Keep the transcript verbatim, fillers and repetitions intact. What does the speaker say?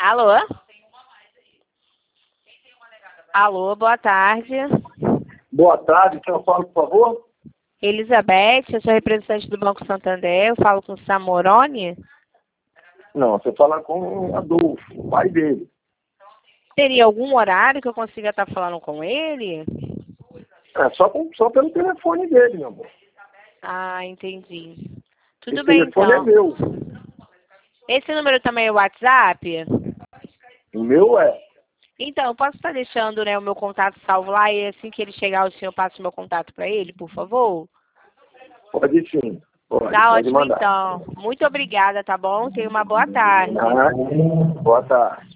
Alô? Alô, boa tarde. Boa tarde, quem eu falo, por favor? Elizabeth, eu sou representante do Banco Santander, eu falo com o Samoroni. Não, você fala com o Adolfo, o pai dele. Teria algum horário que eu consiga estar falando com ele? É, só, com, só pelo telefone dele, meu amor. Ah, entendi. Tudo Esse bem, telefone então. é meu. Esse número também é o WhatsApp? O meu é. Então, eu posso estar deixando, né, o meu contato salvo lá e assim que ele chegar, o senhor passa o meu contato para ele, por favor? Pode sim. Pode, Tá pode ótimo, mandar. então. Muito obrigada, tá bom? Tenha uma boa tarde. Ah, boa tarde.